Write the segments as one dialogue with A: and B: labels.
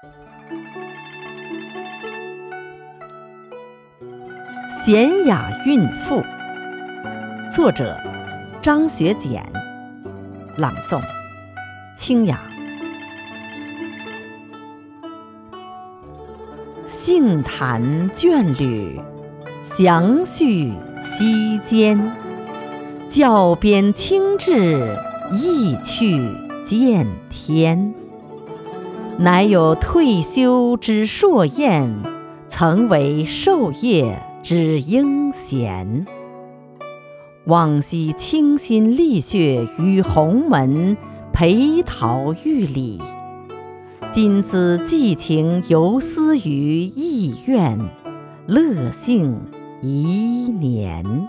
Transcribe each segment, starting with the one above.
A: 闲雅韵赋，作者张学简，朗诵清雅。杏坛卷缕，详叙溪间。教鞭轻至，意去见天。乃有退休之硕彦，曾为授业之英贤。往昔倾心沥血于鸿门，迸陶玉里。今兹寄情游丝于意苑，乐幸宜年。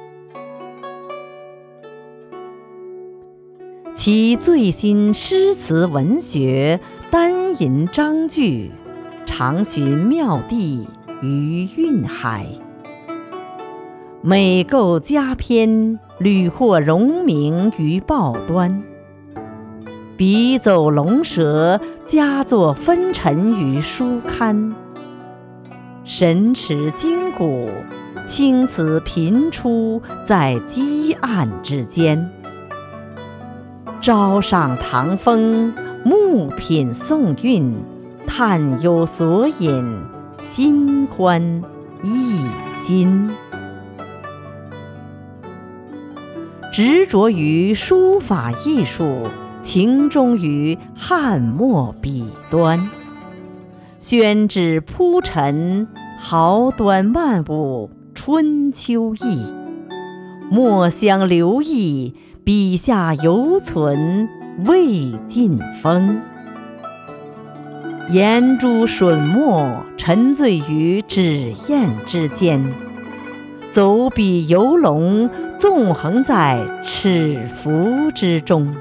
A: 其最新诗词文学，单吟章句，常寻妙地于韵海。每构佳篇，屡获荣名于报端。笔走龙蛇，佳作纷陈于书刊。神驰筋骨，青词频出在积案之间。朝赏唐风，暮品宋韵，叹有所引，心欢意新。执着于书法艺术，情忠于汉墨笔端。宣纸铺陈，豪端漫舞春秋意。墨香留意，笔下犹存魏晋风。颜朱水墨，沉醉于纸砚之间。走笔游龙，纵横在尺幅之中。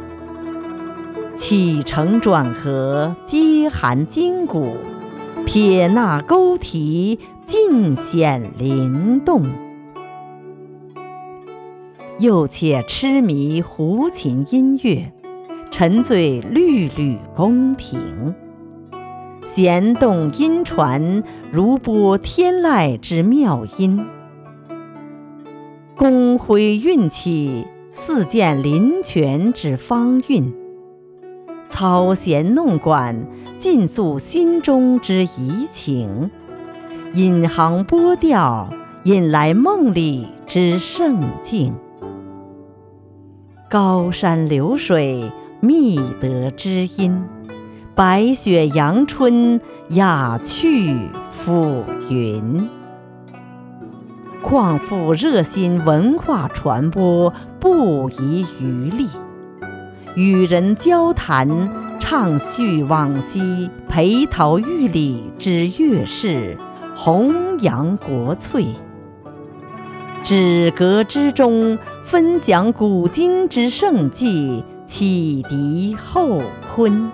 A: 起承转合，皆含筋骨；撇捺勾题，尽显灵动。又且痴迷胡琴音乐，沉醉律吕宫廷。弦动音传，如拨天籁之妙音。宫徽韵起，似见林泉之芳韵。操弦弄管，尽诉心中之怡情。引航波调，引来梦里之胜境。高山流水，觅得知音。白雪阳春，雅趣浮云。况复热心文化传播，不遗余力。与人交谈，畅叙往昔，迸陶玉里之乐事，弘扬国粹。止阁之中，分享古今之盛迹，启迪后坤。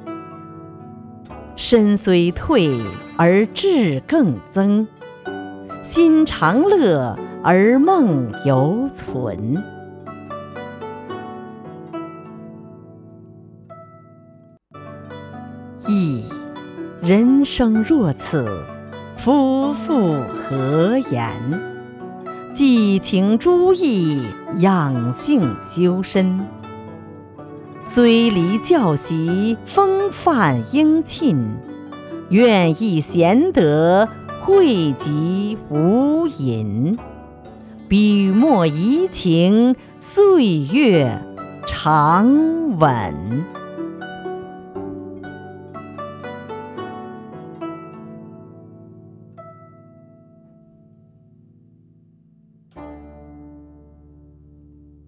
A: 身虽退，而志更增；心常乐，而梦犹存。忆人生若此，夫复何言？寄情诸意，养性修身。虽离教习，风范应沁；愿亦贤德，惠及无垠。笔墨怡情，岁月常稳。